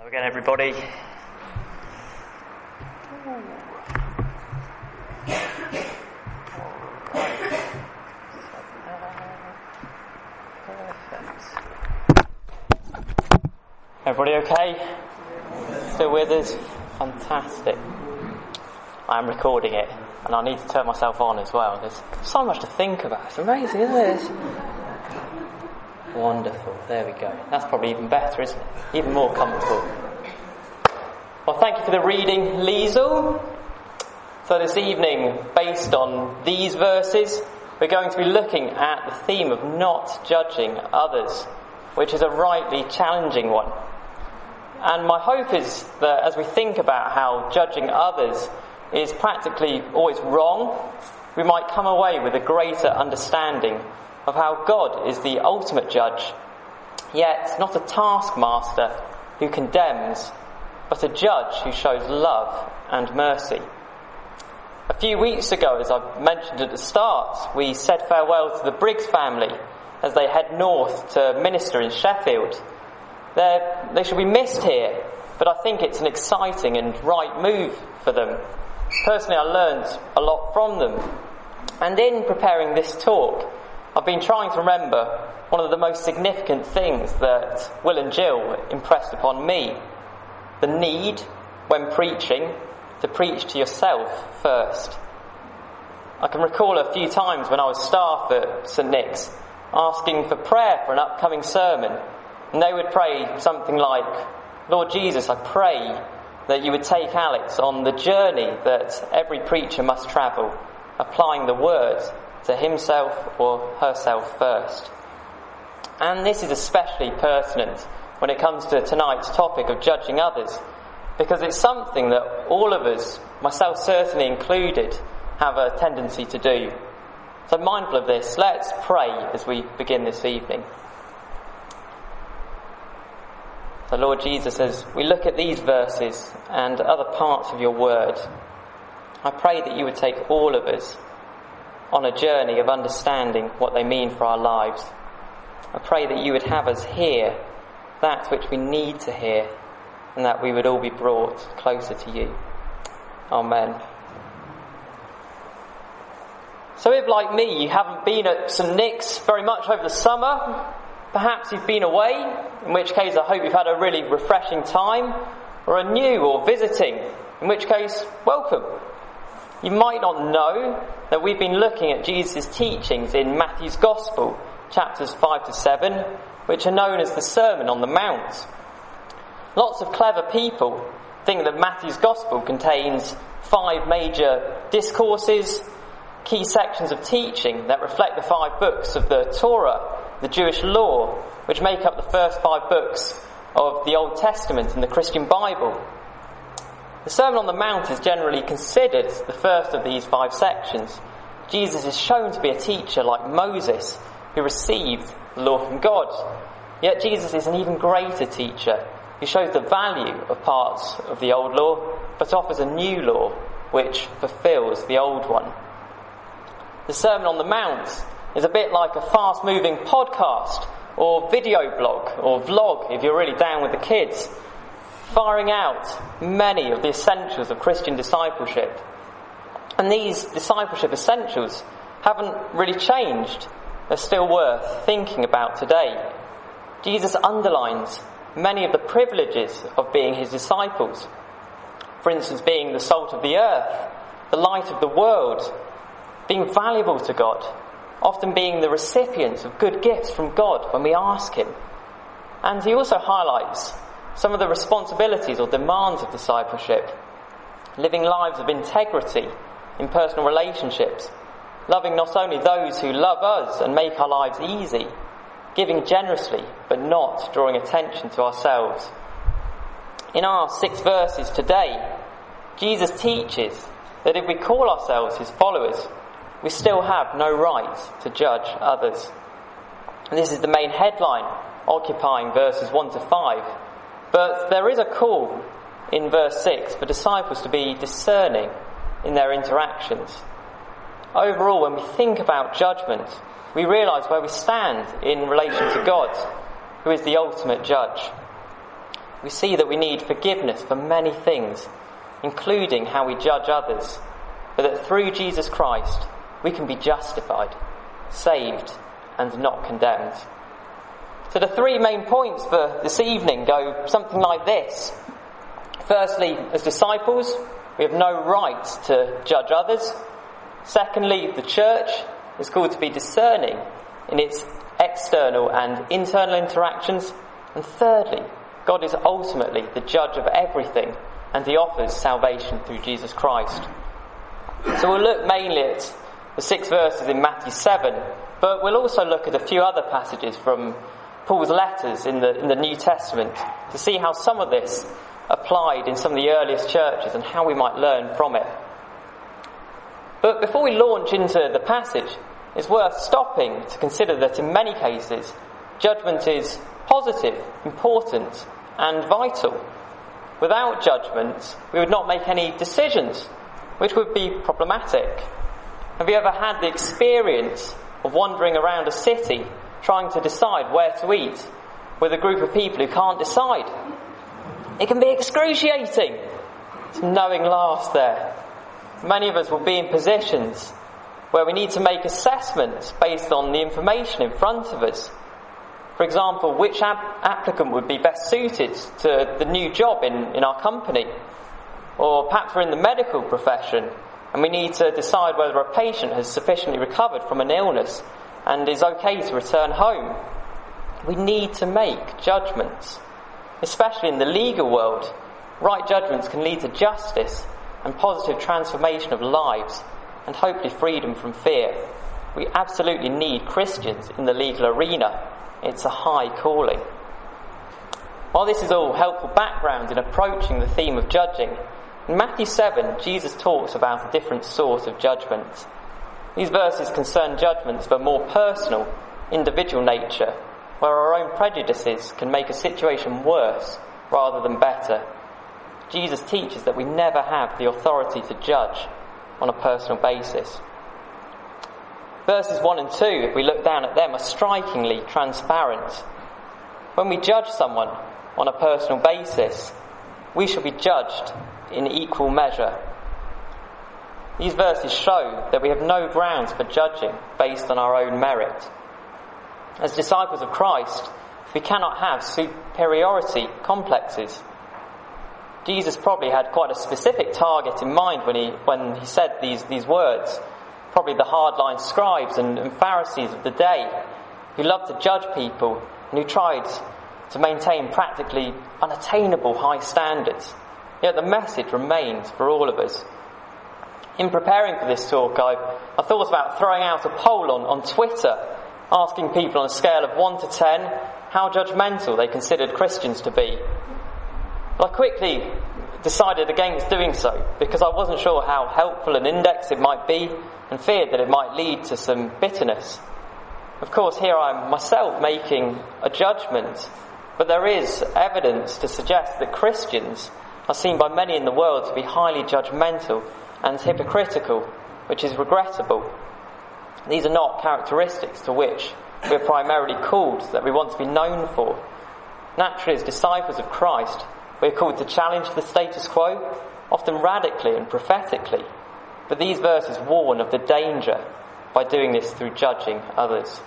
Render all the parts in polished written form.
Again, everybody. Everybody okay? Still with us? Fantastic. I am recording it, and I need to turn myself on as well. There's so much to think about. It's amazing, isn't it? Wonderful. There we go. That's probably even better, isn't it? Even more comfortable. Well, thank you for the reading, Liesl. So this evening, based on these verses, we're going to be looking at the theme of not judging others, which is a rightly challenging one. And my hope is that as we think about how judging others is practically always wrong, we might come away with a greater understanding of how God is the ultimate judge, yet not a taskmaster who condemns, but a judge who shows love and mercy. A few weeks ago, as I mentioned at the start, we said farewell to the Briggs family as they head north to minister in Sheffield. They should be missed here, but I think it's an exciting and right move for them. Personally, I learned a lot from them. And in preparing this talk, I've been trying to remember one of the most significant things that Will and Jill impressed upon me. The need, when preaching, to preach to yourself first. I can recall a few times when I was staff at St Nick's asking for prayer for an upcoming sermon, and they would pray something like, "Lord Jesus, I pray that you would take Alex on the journey that every preacher must travel, applying the word to himself or herself first." And this is especially pertinent when it comes to tonight's topic of judging others, because it's something that all of us, myself certainly included, have a tendency to do. So mindful of this, let's pray as we begin this evening. So Lord Jesus, as we look at these verses and other parts of your word, I pray that you would take all of us on a journey of understanding what they mean for our lives. I pray that you would have us hear that which we need to hear, and that we would all be brought closer to you. Amen. So if, like me, you haven't been at St Nick's very much over the summer, perhaps you've been away, in which case I hope you've had a really refreshing time, or are new or visiting, in which case, welcome. You might not know that we've been looking at Jesus' teachings in Matthew's Gospel, chapters 5 to 7, which are known as the Sermon on the Mount. Lots of clever people think that Matthew's Gospel contains 5 major discourses, key sections of teaching that reflect the 5 books of the Torah, the Jewish law, which make up the first 5 books of the Old Testament in the Christian Bible. The Sermon on the Mount is generally considered the first of these 5 sections. Jesus is shown to be a teacher like Moses, who received the law from God. Yet Jesus is an even greater teacher, who shows the value of parts of the old law, but offers a new law which fulfills the old one. The Sermon on the Mount is a bit like a fast-moving podcast, or video blog, or vlog if you're really down with the kids, firing out many of the essentials of Christian discipleship. And these discipleship essentials haven't really changed. They're still worth thinking about today. Jesus underlines many of the privileges of being his disciples. For instance, being the salt of the earth, the light of the world, being valuable to God, often being the recipients of good gifts from God when we ask him. And he also highlights some of the responsibilities or demands of discipleship, living lives of integrity in personal relationships, loving not only those who love us and make our lives easy, giving generously but not drawing attention to ourselves. In our 6 verses today, Jesus teaches that if we call ourselves his followers, we still have no right to judge others. And this is the main headline occupying verses 1 to 5. But there is a call in verse 6 for disciples to be discerning in their interactions. Overall, when we think about judgment, we realise where we stand in relation to God, who is the ultimate judge. we see that we need forgiveness for many things, including how we judge others, but that through Jesus Christ we can be justified, saved, and not condemned. So the three main points for this evening go something like this. Firstly, as disciples, we have no right to judge others. Secondly, the church is called to be discerning in its external and internal interactions. And thirdly, God is ultimately the judge of everything, and he offers salvation through Jesus Christ. So we'll look mainly at the 6 verses in Matthew 7, but we'll also look at a few other passages from Paul's letters in the New Testament to see how some of this applied in some of the earliest churches and how we might learn from it. But before we launch into the passage, it's worth stopping to consider that in many cases, judgment is positive, important, and vital. Without judgment, we would not make any decisions, which would be problematic. Have you ever had the experience of wandering around a city trying to decide where to eat with a group of people who can't decide? It can be excruciating. It's knowing laughs there. Many of us will be in positions where we need to make assessments based on the information in front of us. For example, which applicant would be best suited to the new job in our company? Or perhaps we're in the medical profession and we need to decide whether a patient has sufficiently recovered from an illness and is okay to return home. We need to make judgments. Especially in the legal world, right judgments can lead to justice and positive transformation of lives and hopefully freedom from fear. We absolutely need Christians in the legal arena. It's a high calling. While this is all helpful background in approaching the theme of judging, in Matthew 7, Jesus talks about a different sort of judgment. These verses concern judgments of a more personal, individual nature, where our own prejudices can make a situation worse rather than better. Jesus teaches that we never have the authority to judge on a personal basis. Verses 1 and 2, if we look down at them, are strikingly transparent. When we judge someone on a personal basis, we shall be judged in equal measure. These verses show that we have no grounds for judging based on our own merit. As disciples of Christ, we cannot have superiority complexes. Jesus probably had quite a specific target in mind when he said these words. Probably the hardline scribes and Pharisees of the day who loved to judge people and who tried to maintain practically unattainable high standards. Yet the message remains for all of us. In preparing for this talk, I thought about throwing out a poll on Twitter, asking people on a scale of 1 to 10 how judgmental they considered Christians to be. But I quickly decided against doing so because I wasn't sure how helpful an index it might be and feared that it might lead to some bitterness. Of course, here I am myself making a judgment, but there is evidence to suggest that Christians are seen by many in the world to be highly judgmental and hypocritical, which is regrettable. These are not characteristics to which we are primarily called, that we want to be known for. Naturally, as disciples of Christ, we are called to challenge the status quo, often radically and prophetically. But these verses warn of the danger by doing this through judging others.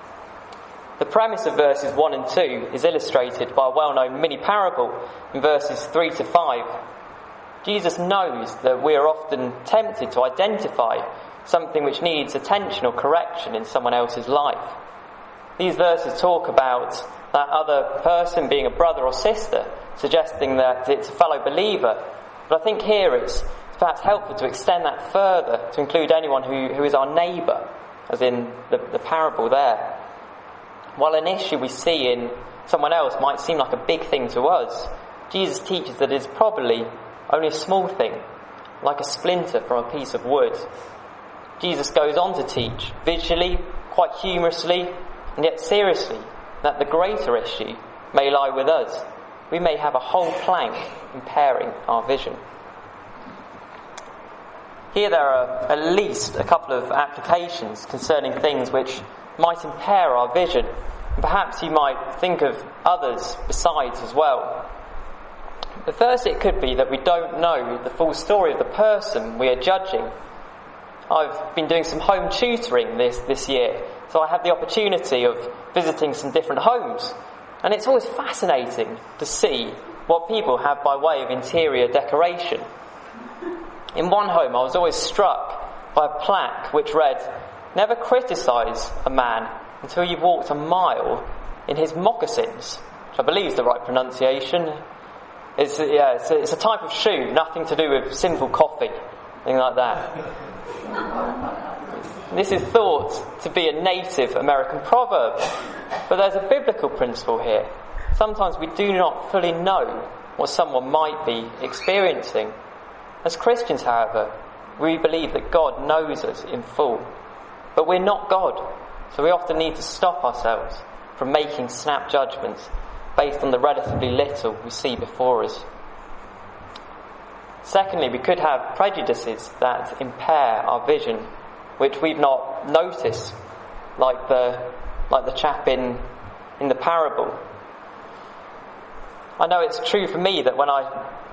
The premise of verses 1 and 2 is illustrated by a well-known mini-parable in verses 3 to 5. Jesus knows that we are often tempted to identify something which needs attention or correction in someone else's life. These verses talk about that other person being a brother or sister, suggesting that it's a fellow believer. But I think here it's perhaps helpful to extend that further to include anyone who is our neighbour, as in the parable there. While an issue we see in someone else might seem like a big thing to us, Jesus teaches that it is probably only a small thing, like a splinter from a piece of wood. Jesus goes on to teach, visually, quite humorously, and yet seriously, that the greater issue may lie with us. We may have a whole plank impairing our vision. Here there are at least a couple of applications concerning things which might impair our vision. And perhaps you might think of others besides as well. But first, it could be that we don't know the full story of the person we are judging. I've been doing some home tutoring this year, so I had the opportunity of visiting some different homes. And it's always fascinating to see what people have by way of interior decoration. In one home, I was always struck by a plaque which read, "Never criticise a man until you've walked a mile in his moccasins," which I believe is the right pronunciation. It's a type of shoe, nothing to do with sinful coffee, anything like that. This is thought to be a native American proverb, but there's a biblical principle here. Sometimes we do not fully know what someone might be experiencing. As Christians, however, we believe that God knows us in full. But we're not God, so we often need to stop ourselves from making snap judgments based on the relatively little we see before us. Secondly, we could have prejudices that impair our vision, which we've not noticed, like the chap in the parable. I know it's true for me that when I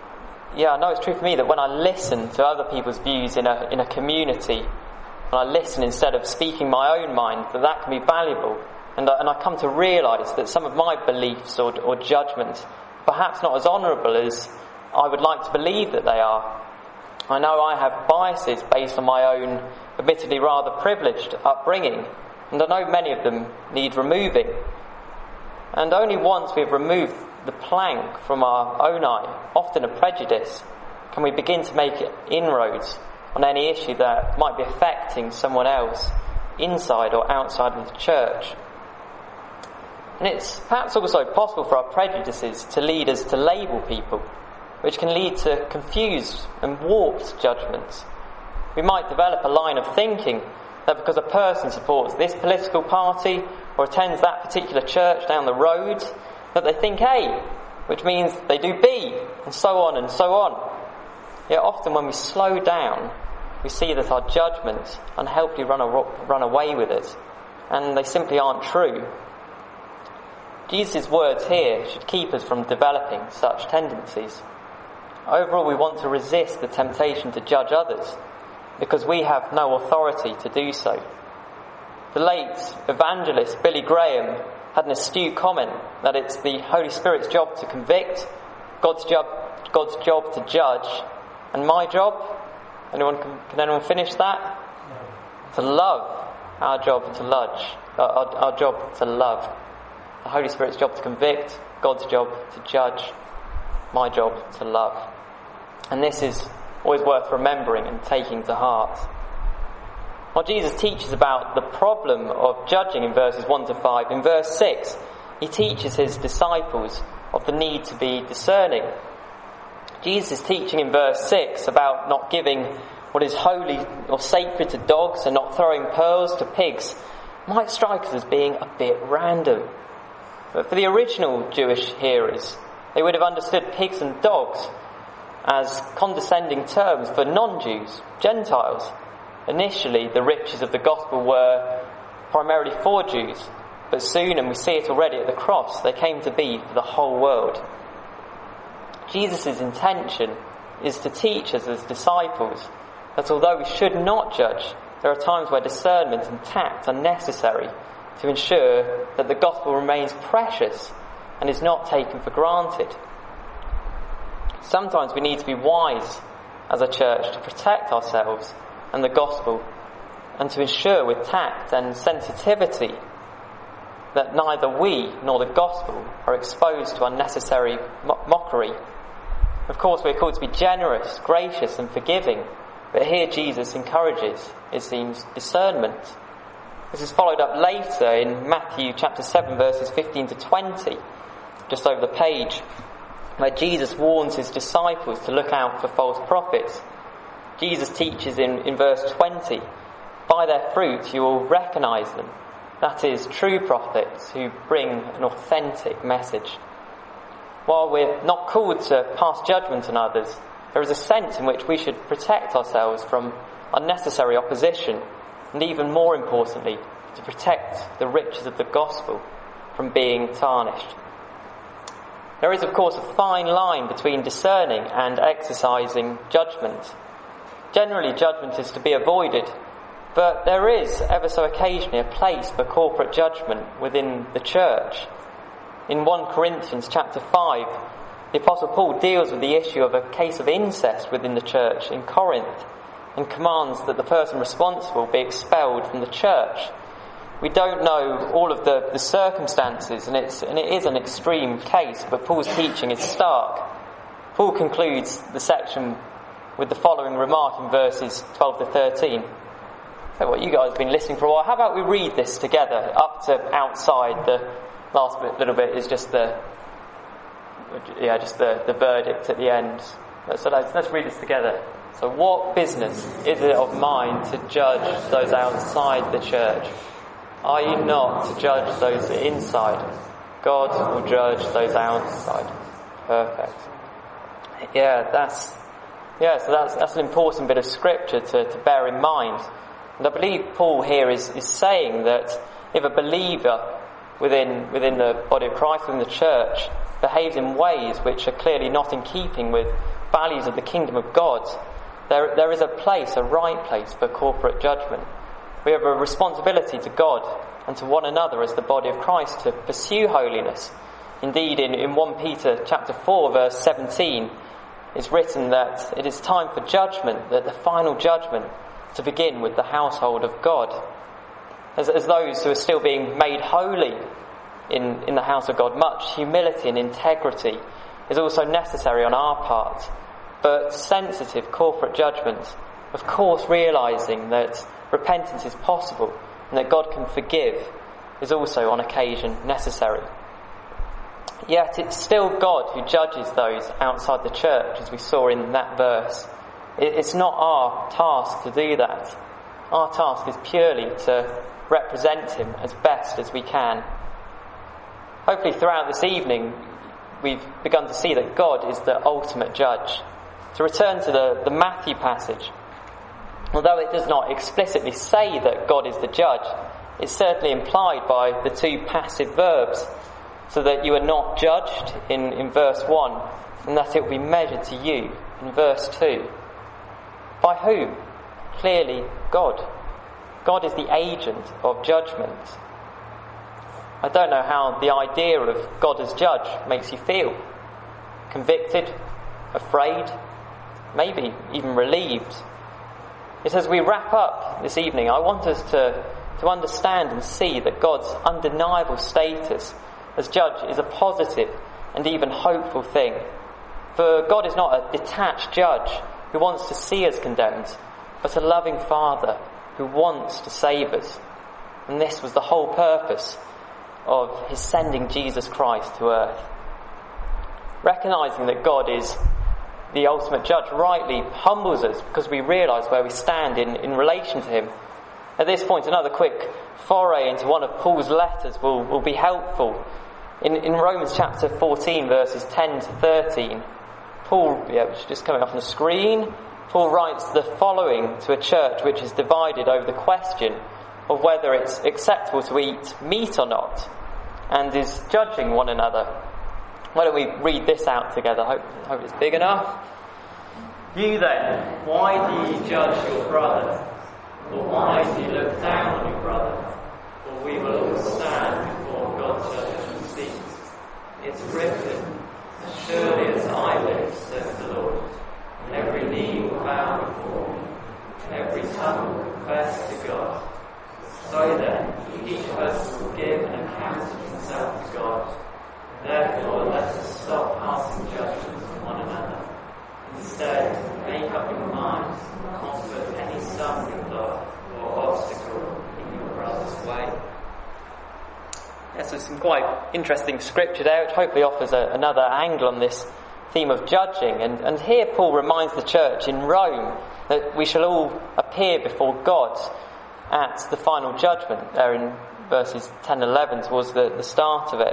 listen to other people's views in a community, when I listen instead of speaking my own mind, that can be valuable. And I come to realise that some of my beliefs or judgments are perhaps not as honourable as I would like to believe that they are. I know I have biases based on my own admittedly rather privileged upbringing, and I know many of them need removing. And only once we've removed the plank from our own eye, often a prejudice, can we begin to make inroads on any issue that might be affecting someone else inside or outside of the church. And it's perhaps also possible for our prejudices to lead us to label people, which can lead to confused and warped judgments. We might develop a line of thinking that because a person supports this political party or attends that particular church down the road, that they think A, which means they do B, and so on and so on. Yet often when we slow down, we see that our judgments unhelpfully run away with us, and they simply aren't true. Jesus' words here should keep us from developing such tendencies. Overall, we want to resist the temptation to judge others, because we have no authority to do so. The late evangelist Billy Graham had an astute comment that it's the Holy Spirit's job to convict, God's job to judge, and my job, can anyone finish that? To love. Our job to love. The Holy Spirit's job to convict, God's job to judge, my job to love. And this is always worth remembering and taking to heart. While Jesus teaches about the problem of judging in verses 1 to 5, in verse 6, he teaches his disciples of the need to be discerning. Jesus is teaching in verse 6 about not giving what is holy or sacred to dogs and not throwing pearls to pigs might strike us as being a bit random. But for the original Jewish hearers, they would have understood pigs and dogs as condescending terms for non-Jews, Gentiles. Initially, the riches of the gospel were primarily for Jews, but soon, and we see it already at the cross, they came to be for the whole world. Jesus' intention is to teach us as disciples that although we should not judge, there are times where discernment and tact are necessary to ensure that the gospel remains precious and is not taken for granted. Sometimes we need to be wise as a church to protect ourselves and the gospel, and to ensure with tact and sensitivity that neither we nor the gospel are exposed to unnecessary mockery. Of course, we're called to be generous, gracious and forgiving, but here Jesus encourages, it seems, discernment. This is followed up later in Matthew chapter 7 verses 15 to 20, just over the page, where Jesus warns his disciples to look out for false prophets. Jesus teaches in verse 20, "By their fruit you will recognise them." That is, true prophets who bring an authentic message. While we're not called to pass judgment on others, there is a sense in which we should protect ourselves from unnecessary opposition, and even more importantly, to protect the riches of the gospel from being tarnished. There is, of course, a fine line between discerning and exercising judgment. Generally, judgment is to be avoided, but there is, ever so occasionally, a place for corporate judgment within the church. In 1 Corinthians chapter 5, the Apostle Paul deals with the issue of a case of incest within the church in Corinth and commands that the person responsible be expelled from the church. We don't know all of the circumstances, and it is an extreme case, but Paul's teaching is stark. Paul concludes the section with the following remark in verses 12 to 13. So what, you guys have been listening for a while. How about we read this together up to outside? The last little bit is just the verdict at the end. So let's read this together. So what business is it of mine to judge those outside the church? Are you not to judge those inside? God will judge those outside. Perfect. So that's an important bit of scripture to bear in mind. And I believe Paul here is saying that if a believer within the body of Christ, within the church, behaves in ways which are clearly not in keeping with values of the kingdom of God, there is a right place for corporate judgment. We have a responsibility to God and to one another as the body of Christ to pursue holiness. Indeed, in 1 Peter chapter 4 verse 17, it's written that it is time for judgment, that the final judgment, to begin with the household of God. As those who are still being made holy in the house of God, much humility and integrity is also necessary on our part. But sensitive corporate judgment, of course realising that repentance is possible and that God can forgive, is also on occasion necessary. Yet it's still God who judges those outside the church, as we saw in that verse. It's not our task to do that. Our task is purely to represent him as best as we can. Hopefully throughout this evening we've begun to see that God is the ultimate judge. To return to the Matthew passage, although it does not explicitly say that God is the judge, it's certainly implied by the two passive verbs, so that you are not judged in verse 1, and that it will be measured to you in verse 2. By whom? Clearly God. God is the agent of judgment. I don't know how the idea of God as judge makes you feel. Convicted? Afraid? Maybe even relieved? It's as we wrap up this evening, I want us to understand and see that God's undeniable status as judge is a positive and even hopeful thing. For God is not a detached judge who wants to see us condemned, but a loving Father who wants to save us. And this was the whole purpose of his sending Jesus Christ to earth. Recognising that God is the ultimate judge rightly humbles us because we realise where we stand in relation to him. At this point, another quick foray into one of Paul's letters will be helpful. In Romans chapter 14 verses 10 to 13, Paul, which is just coming up on the screen, Paul writes the following to a church which is divided over the question of whether it's acceptable to eat meat or not, and is judging one another. Why don't we read this out together? Hope it's big enough. You then, why do you judge your brother? Or why do you look down on your brother? For we will all stand before God's judgment seat. It's written, as surely as I live, says the Lord, and every knee will bow before me, and every tongue will confess to God. So then, each of us will give an account of himself to God. Therefore, let us stop passing judgment on one another. Instead, make up your minds not to put any stumbling block or obstacle in your brother's way. Yes, there's some quite interesting scripture there, which hopefully offers another angle on this theme of judging. And here Paul reminds the church in Rome that we shall all appear before God at the final judgment, there in verses 10 and 11 towards the start of it.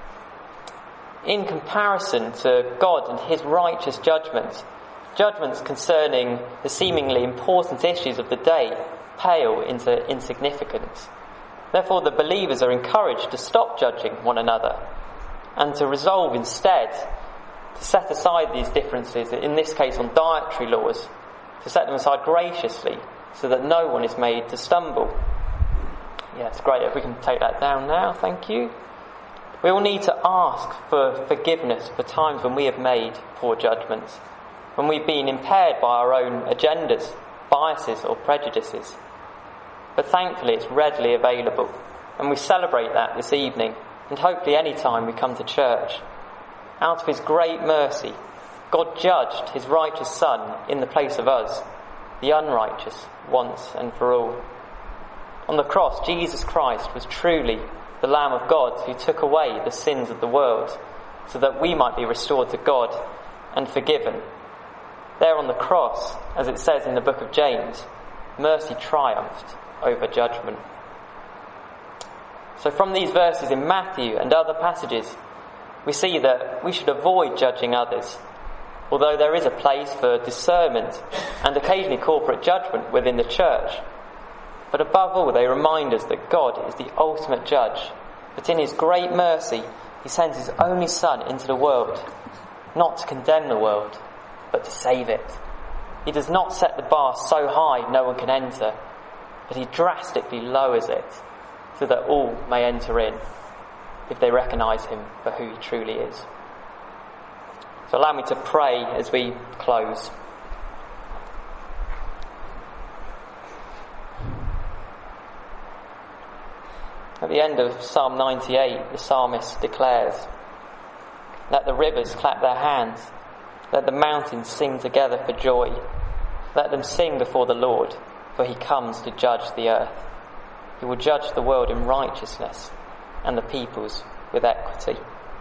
In comparison to God and his righteous judgments concerning the seemingly important issues of the day pale into insignificance. Therefore, the believers are encouraged to stop judging one another. and to resolve instead to set aside these differences, in this case on dietary laws, to set them aside graciously so that no one is made to stumble. Yeah, it's great if we can take that down now, thank you. We all need to ask for forgiveness for times when we have made poor judgments, when we've been impaired by our own agendas, biases or prejudices. But thankfully it's readily available, and we celebrate that this evening, and hopefully any time we come to church. Out of his great mercy, God judged his righteous Son in the place of us, the unrighteous, once and for all. On the cross, Jesus Christ was truly the Lamb of God who took away the sins of the world, so that we might be restored to God and forgiven. There on the cross, as it says in the book of James, mercy triumphed over judgment. So from these verses in Matthew and other passages, we see that we should avoid judging others, although there is a place for discernment and occasionally corporate judgment within the church. But above all, they remind us that God is the ultimate judge, that in his great mercy he sends his only Son into the world, not to condemn the world, but to save it. He does not set the bar so high no one can enter, but he drastically lowers it so that all may enter in if they recognise him for who he truly is. So allow me to pray as we close. At the end of Psalm 98, the psalmist declares, "Let the rivers clap their hands, let the mountains sing together for joy. Let them sing before the Lord, for he comes to judge the earth. He will judge the world in righteousness and the peoples with equity."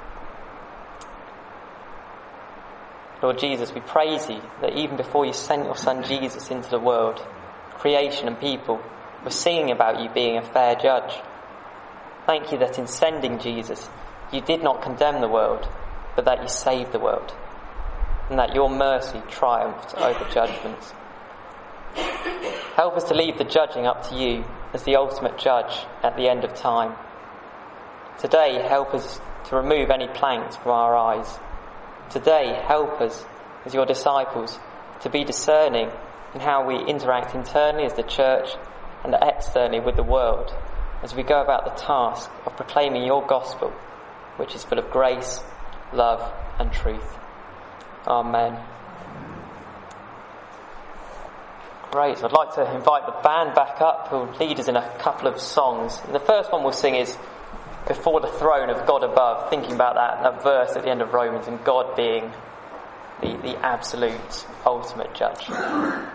Lord Jesus, we praise you that even before you sent your Son Jesus into the world, creation and people were singing about you being a fair judge. Thank you that in sending Jesus, you did not condemn the world, but that you saved the world, and that your mercy triumphed over judgments. Help us to leave the judging up to you as the ultimate judge at the end of time. Today, help us to remove any planks from our eyes. Today, help us as your disciples to be discerning in how we interact internally as the church and externally with the world, as we go about the task of proclaiming your gospel, which is full of grace, love and truth. Amen. Great. So I'd like to invite the band back up who will lead us in a couple of songs. And the first one we'll sing is Before the Throne of God Above, thinking about that verse at the end of Romans and God being the absolute ultimate judge.